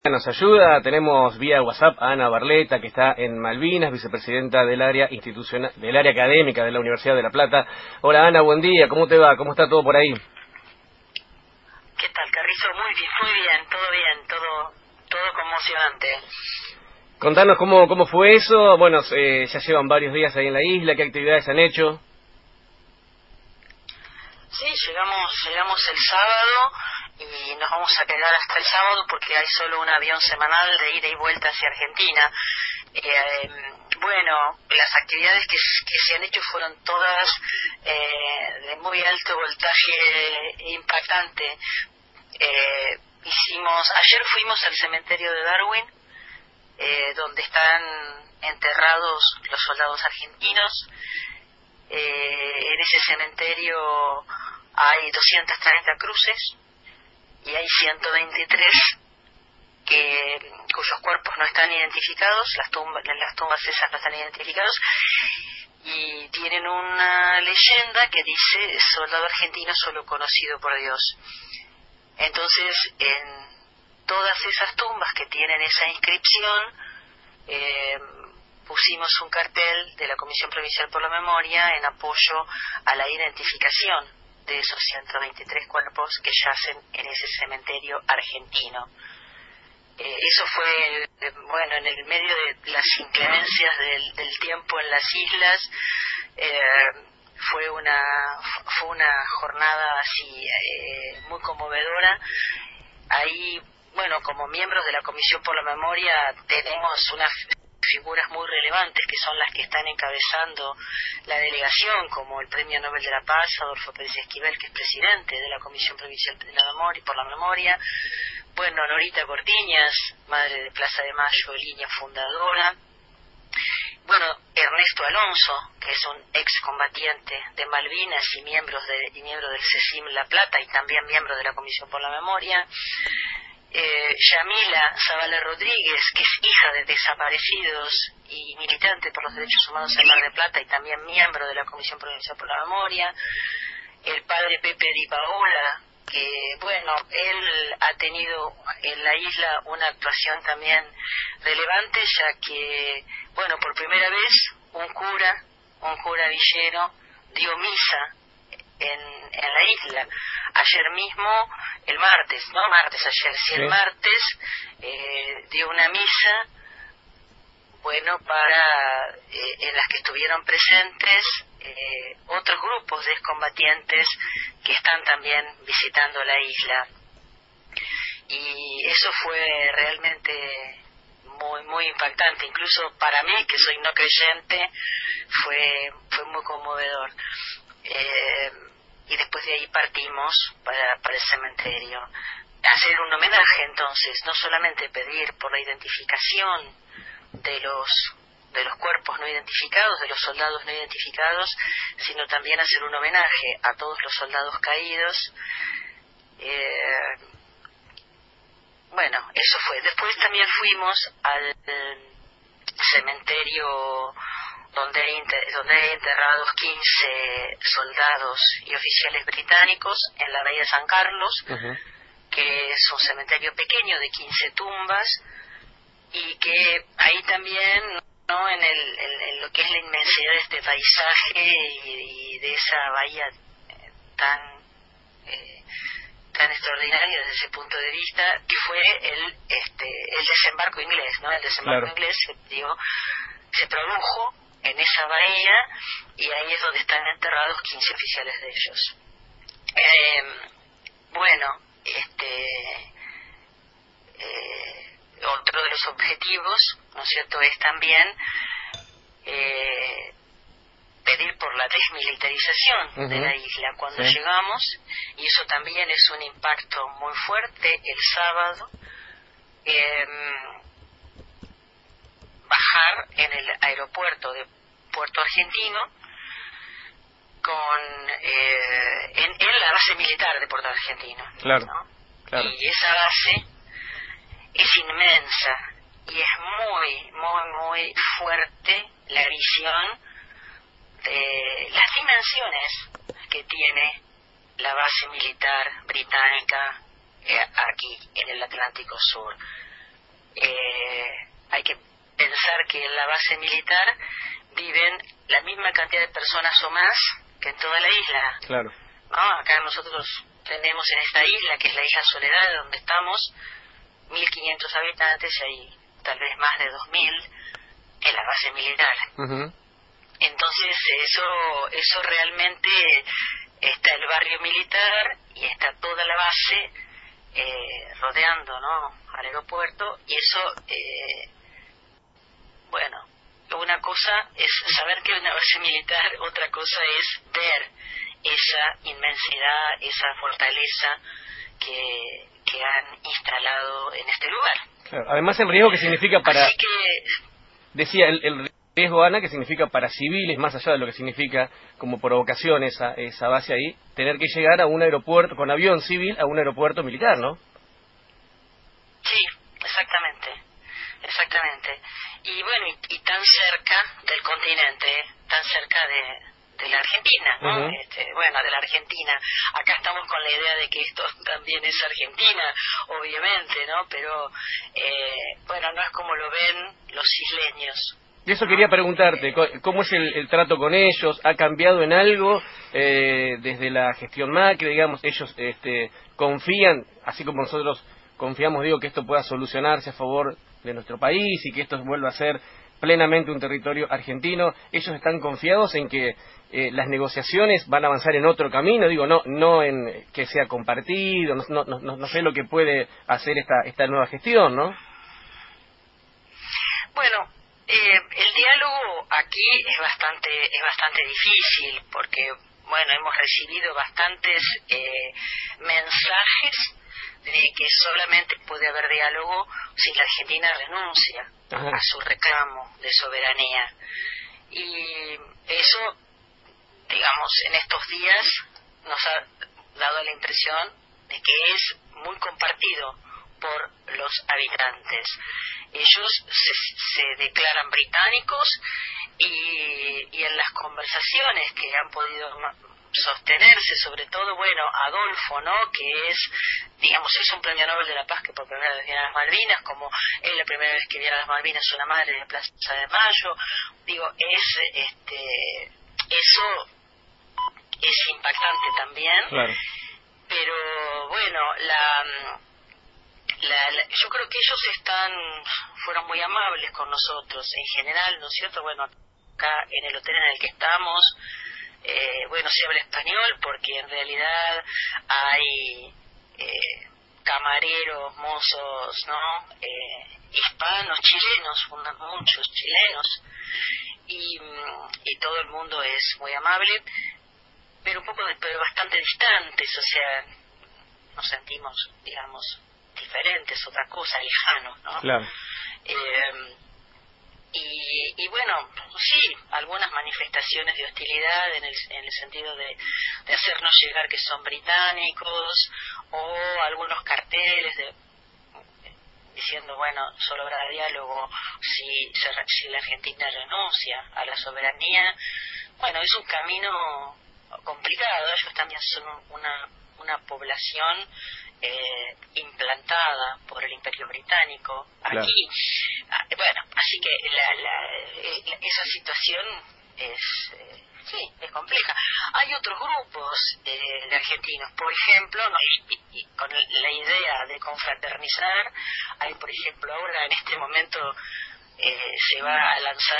Nos ayuda, tenemos vía WhatsApp a Ana Barleta, que está en Malvinas, vicepresidenta del área institucional, del área académica de la Universidad de La Plata. Hola Ana, buen día, ¿cómo te va? ¿Cómo está todo por ahí? ¿Qué tal, Carrizo? Muy bien, todo conmocionante. Contanos cómo fue eso. Bueno, ya llevan varios días ahí en la isla, ¿qué actividades han hecho? Sí, llegamos el sábado y nos vamos a quedar hasta el sábado porque hay solo un avión semanal de ida y vuelta hacia Argentina. Bueno, las actividades que se han hecho fueron todas de muy alto voltaje impactante. Ayer fuimos al cementerio de Darwin, donde están enterrados los soldados argentinos. En ese cementerio hay 230 cruces y hay 123 cuyos cuerpos no están identificados, las tumbas esas no están identificadas, y tienen una leyenda que dice soldado argentino solo conocido por Dios. Entonces, en todas esas tumbas que tienen esa inscripción, pusimos un cartel de la Comisión Provincial por la Memoria en apoyo a la identificación de esos 123 cuerpos que yacen en ese cementerio argentino. Eso fue, bueno, en el medio de las inclemencias del tiempo en las islas. Fue una jornada así muy conmovedora. Ahí, bueno, como miembros de la Comisión por la Memoria tenemos unas figuras muy relevantes que son las que están encabezando la delegación, como el Premio Nobel de la Paz, Adolfo Pérez Esquivel, que es presidente de la Comisión Provincial de la Memoria, por la Memoria. Bueno, Norita Cortiñas, madre de Plaza de Mayo, línea fundadora. Bueno, Ernesto Alonso, que es un excombatiente de Malvinas y miembro del CECIM La Plata y también miembro de la Comisión por la Memoria. Yamila Zavala Rodríguez, que es hija de desaparecidos y militante por los derechos humanos en Mar del Plata y también miembro de la Comisión Provincial por la Memoria. El padre Pepe Di Paola, que bueno, él ha tenido en la isla una actuación también relevante, ya que, bueno, por primera vez un cura villero dio misa en la isla. Ayer mismo, el martes, el martes dio una misa, bueno, para en las que estuvieron presentes otros grupos de excombatientes que están también visitando la isla. Y eso fue realmente muy impactante, incluso para mí, que soy no creyente, fue muy conmovedor. Y después de ahí partimos para el cementerio. Hacer un homenaje, entonces, no solamente pedir por la identificación de los cuerpos no identificados, de los soldados no identificados, sino también hacer un homenaje a todos los soldados caídos. Bueno, eso fue. Después también fuimos al cementerio donde hay enterrados 15 soldados y oficiales británicos en la bahía de San Carlos, que es un cementerio pequeño de 15 tumbas, y que ahí también, ¿no?, en lo que es la inmensidad de este paisaje y de esa bahía tan extraordinaria desde ese punto de vista, que fue el desembarco inglés, ¿no? El desembarco inglés se produjo en esa bahía, y ahí es donde están enterrados 15 oficiales de ellos. Otro de los objetivos, ¿no es cierto?, es también pedir por la desmilitarización de la isla. Cuando llegamos, y eso también es un impacto muy fuerte, el sábado, bajar en el aeropuerto de Puerto Argentino en la base militar de Puerto Argentino, ¿no? Y esa base es inmensa y es muy fuerte la visión de las dimensiones que tiene la base militar británica aquí en el Atlántico Sur. hay que pensar que en la base militar viven la misma cantidad de personas o más que en toda la isla. Claro. ¿No? Acá nosotros tenemos en esta isla, que es la isla Soledad, donde estamos, 1.500 habitantes y hay tal vez más de 2.000 en la base militar. Uh-huh. Entonces eso realmente está el barrio militar y está toda la base rodeando, ¿no?, al aeropuerto, y eso, bueno, una cosa es saber que hay una base militar, otra cosa es ver esa inmensidad, esa fortaleza que han instalado en este lugar. Claro. Además, el riesgo que significa para... Así que... Decía, el riesgo, Ana, que significa para civiles, más allá de lo que significa como provocación esa base ahí, tener que llegar a un aeropuerto, con avión civil, a un aeropuerto militar, ¿no? Sí, exactamente. Y bueno, y tan cerca del continente, tan cerca de la Argentina, ¿no? Uh-huh. Bueno, de la Argentina. Acá estamos con la idea de que esto también es Argentina, obviamente, ¿no? Pero, bueno, no es como lo ven los isleños. Y eso quería preguntarte, ¿cómo es el trato con ellos? ¿Ha cambiado en algo desde la gestión Macri, digamos? ¿Ellos confían, así como nosotros confiamos, digo, que esto pueda solucionarse a favor de nuestro país y que esto vuelva a ser plenamente un territorio argentino? ¿Ellos están confiados en que las negociaciones van a avanzar en otro camino? Digo, no en que sea compartido, no sé lo que puede hacer esta nueva gestión, ¿no? Bueno, el diálogo aquí es bastante difícil, porque, bueno, hemos recibido bastantes mensajes de que solamente puede haber diálogo si la Argentina renuncia a su reclamo de soberanía. Y eso, digamos, en estos días nos ha dado la impresión de que es muy compartido por los habitantes. Ellos se declaran británicos y en las conversaciones que han podido sostenerse, sobre todo, bueno, Adolfo, ¿no?, que es, digamos, es un premio Nobel de la Paz que por primera vez viene a las Malvinas, como es la primera vez que viene a las Malvinas una madre de Plaza de Mayo. Digo, eso es impactante también. Claro. Pero bueno, yo creo que ellos fueron muy amables con nosotros en general, ¿no es cierto? Bueno, acá en el hotel en el que estamos, bueno, se habla español porque en realidad hay camareros, mozos, ¿no?, hispanos, chilenos, muchos chilenos, y todo el mundo es muy amable, pero pero bastante distantes, o sea, nos sentimos, digamos, diferentes, otra cosa, lejanos, ¿no? Claro. Y bueno, sí, algunas manifestaciones de hostilidad en el sentido de hacernos llegar que son británicos, o algunos carteles diciendo, bueno, solo habrá diálogo si la Argentina renuncia a la soberanía. Bueno, es un camino complicado. Ellos también son una población implantada por el Imperio Británico aquí. Claro. Bueno, así que esa situación es compleja. Hay otros grupos de argentinos, por ejemplo, con la idea de confraternizar. Hay, por ejemplo, ahora en este momento se va a lanzar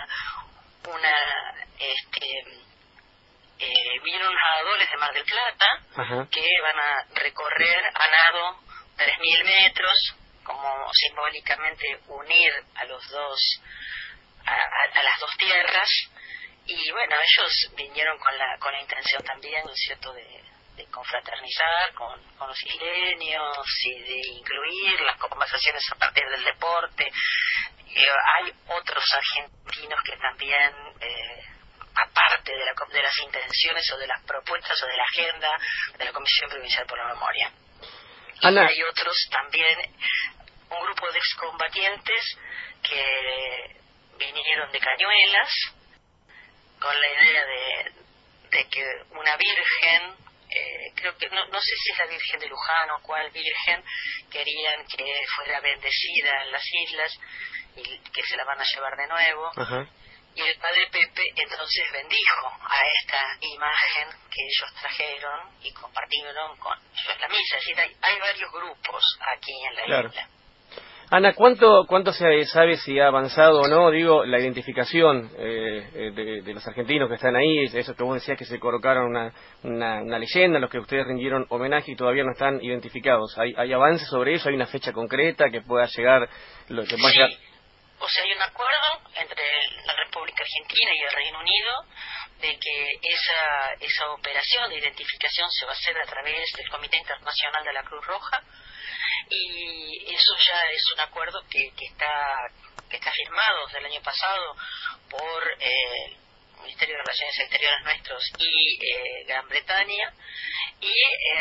vienen unos nadadores de Mar del Plata. Ajá. Que van a recorrer a nado 3.000 metros, como simbólicamente unir a las dos tierras. Y bueno, ellos vinieron con la intención también, ¿no es cierto?, de confraternizar con los isleños y de incluir las conversaciones a partir del deporte. Hay otros argentinos que también, aparte de las intenciones o de las propuestas o de la agenda de la Comisión Provincial por la Memoria. Ana. Y hay otros también, un grupo de excombatientes que vinieron de Cañuelas con la idea de que una virgen creo que, no sé si es la Virgen de Luján o cuál virgen, querían que fuera bendecida en las islas y que se la van a llevar de nuevo. Ajá. Y el padre Pepe entonces bendijo a esta imagen que ellos trajeron y compartieron con ellos la misa. Es decir, hay varios grupos aquí en la isla. Ana, ¿cuánto se sabe si ha avanzado o no, digo, la identificación de los argentinos que están ahí? Eso que vos decías que se colocaron una leyenda, los que ustedes rindieron homenaje y todavía no están identificados. ¿Hay avances sobre eso? ¿Hay una fecha concreta que pueda llegar? Sí. O sea, hay un acuerdo entre la República Argentina y el Reino Unido de que esa operación de identificación se va a hacer a través del Comité Internacional de la Cruz Roja, y eso ya es un acuerdo que está firmado desde el año pasado por el Ministerio de Relaciones Exteriores nuestros y Gran Bretaña, y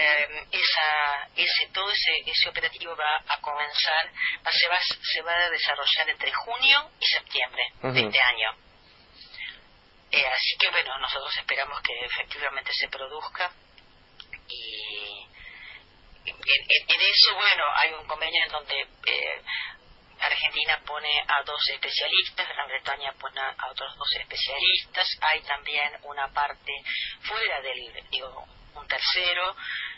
todo ese operativo va a comenzar, se va a desarrollar entre junio y septiembre de este año. Así que bueno, nosotros esperamos que efectivamente se produzca, y en eso, bueno, hay un convenio en donde Argentina pone a 2 especialistas, Gran Bretaña pone a otros 2 especialistas, hay también una parte fuera un tercero,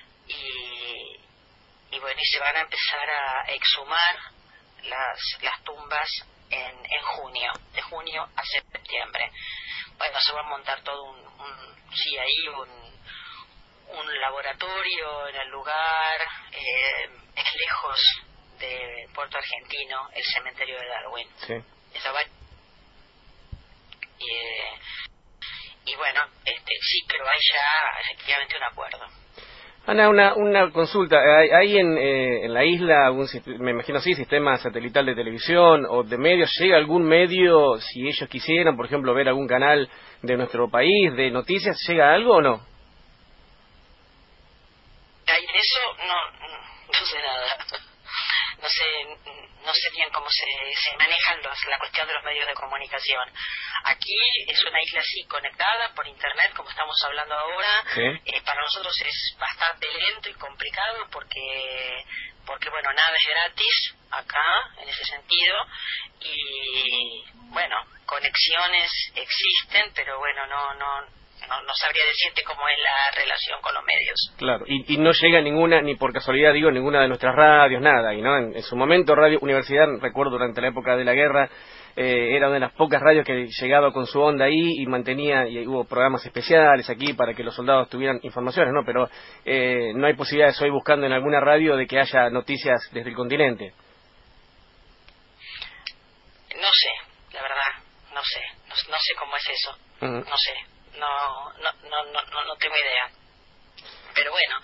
y bueno, y se van a empezar a exhumar las tumbas en junio, de junio a septiembre. Bueno, se va a montar todo un laboratorio en el lugar, es lejos de Puerto Argentino, el cementerio de Darwin. Sí. Eso va. Y bueno, sí, pero hay ya efectivamente un acuerdo. Ana, una consulta. ¿Hay en la isla me imagino así, sistema satelital de televisión o de medios? ¿Llega algún medio, si ellos quisieran, por ejemplo, ver algún canal de nuestro país, de noticias? ¿Llega algo o no? De eso no sé nada. No sé bien cómo se manejan la cuestión de los medios de comunicación. Aquí es una isla así conectada por internet, como estamos hablando ahora. ¿Sí? Para nosotros es bastante lento y complicado porque bueno, nada es gratis acá en ese sentido, y bueno, conexiones existen, pero bueno, no sabría decirte cómo es la relación con los medios. Claro, y no llega ninguna, ni por casualidad digo, ninguna de nuestras radios, nada, y no, en su momento Radio Universidad, recuerdo durante la época de la guerra, era una de las pocas radios que llegaba con su onda ahí y mantenía, y hubo programas especiales aquí para que los soldados tuvieran informaciones, ¿no? Pero no hay posibilidades hoy buscando en alguna radio de que haya noticias desde el continente. No sé, la verdad, no sé cómo es eso, no sé. No tengo idea, pero bueno,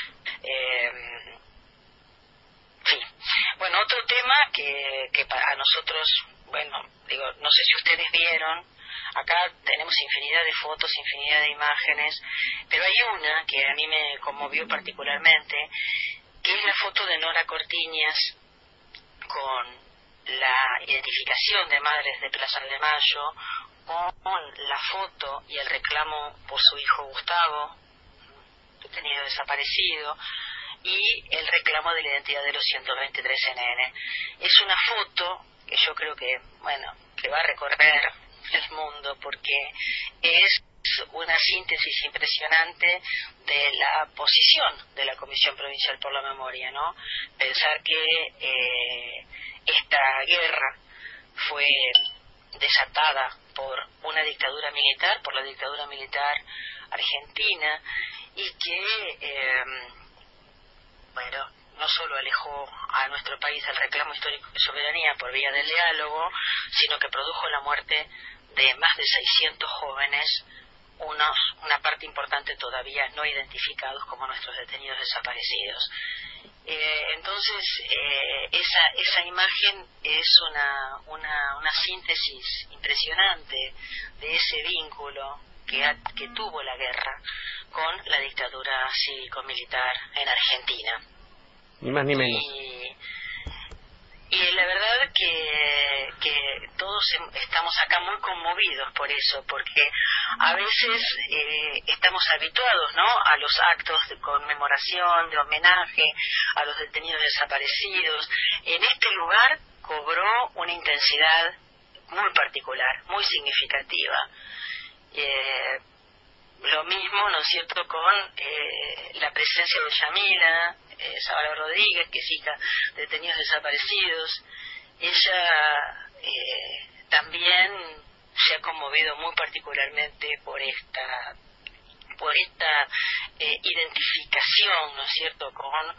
sí. Bueno, otro tema que para nosotros, bueno, digo, no sé si ustedes vieron, acá tenemos infinidad de fotos, infinidad de imágenes, pero hay una que a mí me conmovió particularmente, que es la foto de Nora Cortiñas con la identificación de Madres de Plaza de Mayo, con la foto y el reclamo por su hijo Gustavo, detenido desaparecido, y el reclamo de la identidad de los 123 NN. Es una foto que yo creo que, bueno, que va a recorrer el mundo, porque es una síntesis impresionante de la posición de la Comisión Provincial por la Memoria, ¿no? Pensar que esta guerra fue desatada por una dictadura militar, por la dictadura militar argentina, y que, bueno, no solo alejó a nuestro país del reclamo histórico de soberanía por vía del diálogo, sino que produjo la muerte de más de 600 jóvenes, una parte importante todavía no identificados como nuestros detenidos desaparecidos. Entonces, esa imagen es una síntesis impresionante de ese vínculo que tuvo la guerra con la dictadura cívico-militar en Argentina. Ni más ni menos. Y la verdad que todos estamos acá muy conmovidos por eso, porque A veces estamos habituados, ¿no?, a los actos de conmemoración, de homenaje a los detenidos desaparecidos. En este lugar cobró una intensidad muy particular, muy significativa. Lo mismo, ¿no es cierto?, con la presencia de Yamila Zavala Rodríguez, que es hija de detenidos desaparecidos. Ella también se ha conmovido muy particularmente por esta identificación, ¿no es cierto?,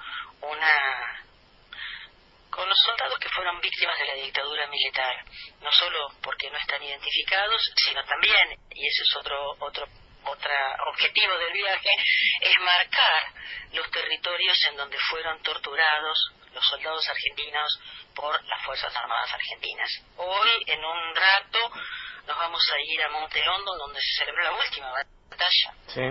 con los soldados que fueron víctimas de la dictadura militar, no solo porque no están identificados, sino también, y ese es otro objetivo del viaje, es marcar los territorios en donde fueron torturados los soldados argentinos por las Fuerzas Armadas Argentinas. Hoy, en un rato, nos vamos a ir a Monte London, donde se celebró la última batalla. Sí.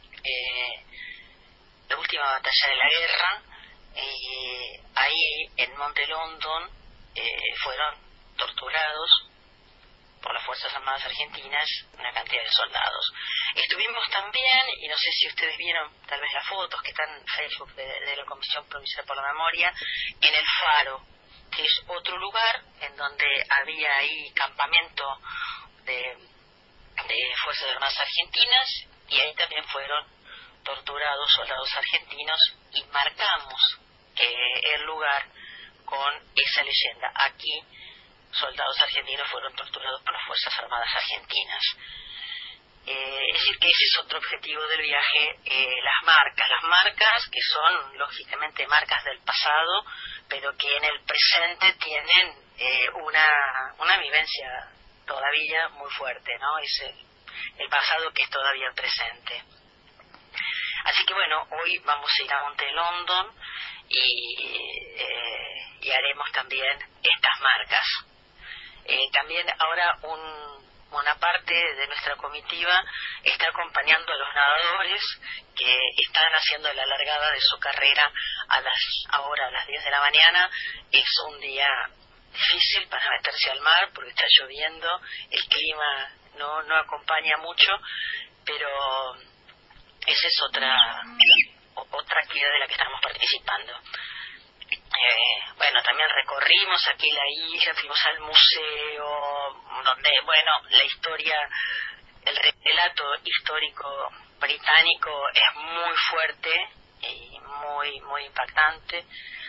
La última batalla de la guerra. Ahí, en Monte London, fueron torturados por las Fuerzas Armadas Argentinas una cantidad de soldados. Estuvimos también, y no sé si ustedes vieron tal vez las fotos que están en Facebook de la Comisión Provincial por la Memoria, en el Faro, que es otro lugar en donde había ahí campamento de Fuerzas Armadas Argentinas, y ahí también fueron torturados soldados argentinos, y marcamos el lugar con esa leyenda: aquí soldados argentinos fueron torturados por las Fuerzas Armadas Argentinas. Es decir, que ese es otro objetivo del viaje, las marcas que son lógicamente marcas del pasado, pero que en el presente tienen una vivencia todavía muy fuerte, ¿no? Es el pasado que es todavía el presente. Así que bueno, hoy vamos a ir a Monte London y haremos también estas marcas. También ahora una parte de nuestra comitiva está acompañando a los nadadores que están haciendo la largada de su carrera ahora a las 10 de la mañana. Es un día difícil para meterse al mar porque está lloviendo, el clima no acompaña mucho, pero esa es otra actividad de la que estamos participando. Bueno, también recorrimos aquí la isla, fuimos al museo, donde, bueno, la historia, el relato histórico británico es muy fuerte y muy impactante.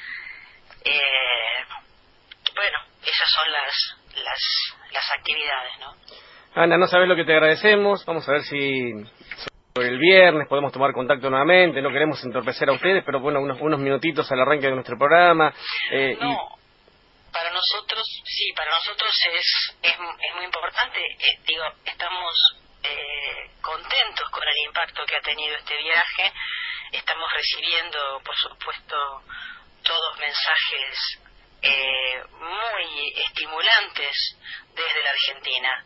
Bueno, esas son las actividades, ¿no? Ana, no sabes lo que te agradecemos. Vamos a ver si sobre el viernes podemos tomar contacto nuevamente. No queremos entorpecer a ustedes, pero bueno, unos minutitos al arranque de nuestro programa. Para nosotros es muy importante. Estamos contentos con el impacto que ha tenido este viaje. Estamos recibiendo, por supuesto, todos mensajes muy estimulantes desde la Argentina.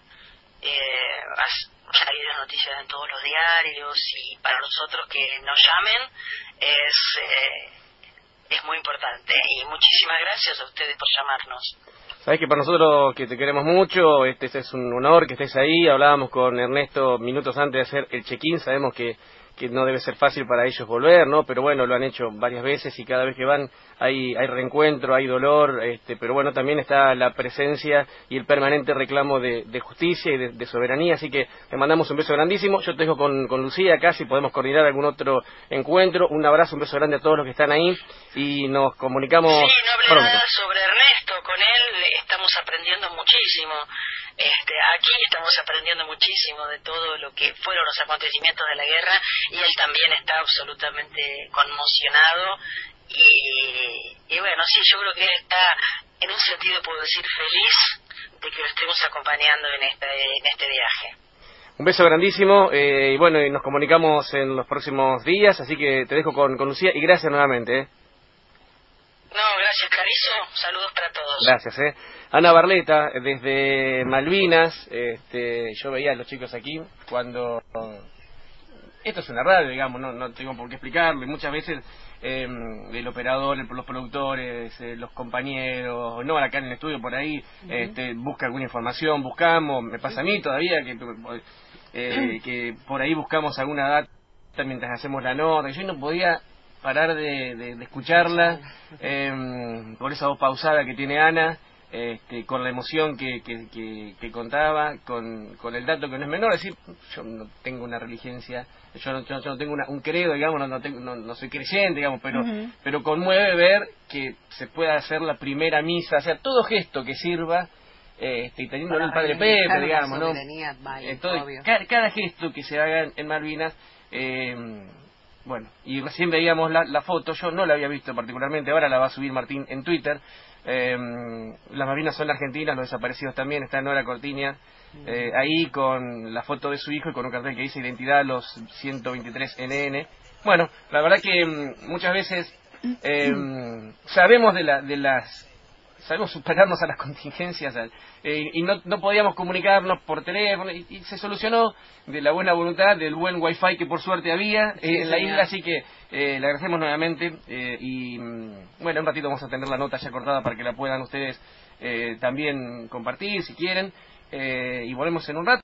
Salir las noticias en todos los diarios, y para nosotros que nos llamen es muy importante, y muchísimas gracias a ustedes por llamarnos. Sabés que para nosotros, que te queremos mucho, este es un honor que estés ahí. Hablábamos con Ernesto minutos antes de hacer el check-in. Sabemos que no debe ser fácil para ellos volver, ¿no? Pero bueno, lo han hecho varias veces y cada vez que van hay reencuentro, hay dolor, pero bueno, también está la presencia y el permanente reclamo de justicia y de soberanía. Así que te mandamos un beso grandísimo. Yo te dejo con Lucía acá, si podemos coordinar algún otro encuentro. Un abrazo, un beso grande a todos los que están ahí y nos comunicamos pronto. Sí, no hablé pronto. Nada sobre Ernesto, con él estamos aprendiendo muchísimo. Aquí estamos aprendiendo muchísimo de todo lo que fueron los acontecimientos de la guerra, y él también está absolutamente conmocionado, y bueno, sí, yo creo que él está, en un sentido puedo decir, feliz de que lo estemos acompañando en este viaje. Un beso grandísimo, y bueno, y nos comunicamos en los próximos días, así que te dejo con Lucía, y gracias nuevamente. No, gracias, Clarizo. Saludos para todos. Gracias, Ana Barleta, desde Malvinas. Yo veía a los chicos aquí cuando... Esto es una radio, digamos, no tengo por qué explicarlo. Y muchas veces el operador, los productores, los compañeros, no, acá en el estudio por ahí, busca alguna información, buscamos, me pasa a mí todavía, que que por ahí buscamos alguna data mientras hacemos la nota, yo no podía parar de escucharla, por esa voz pausada que tiene Ana, con la emoción que contaba, con el dato que no es menor. Es decir, yo no tengo una religioncia, yo no tengo un credo, digamos, no soy creyente, digamos, pero conmueve ver que se pueda hacer la primera misa, o sea, todo gesto que sirva, y teniendo el padre Pepe, digamos, ¿no? Entonces, cada gesto que se haga en Malvinas, bueno, y recién veíamos la foto, yo no la había visto particularmente, ahora la va a subir Martín en Twitter. Las Malvinas son argentinas, los desaparecidos también, está Nora Cortiña ahí con la foto de su hijo y con un cartel que dice identidad los 123 NN. Bueno, la verdad que muchas veces sabemos sabemos superarnos a las contingencias y no podíamos comunicarnos por teléfono y se solucionó de la buena voluntad, del buen wifi que por suerte había en la isla, así que le agradecemos nuevamente y bueno, un ratito vamos a tener la nota ya cortada para que la puedan ustedes también compartir si quieren y volvemos en un rato.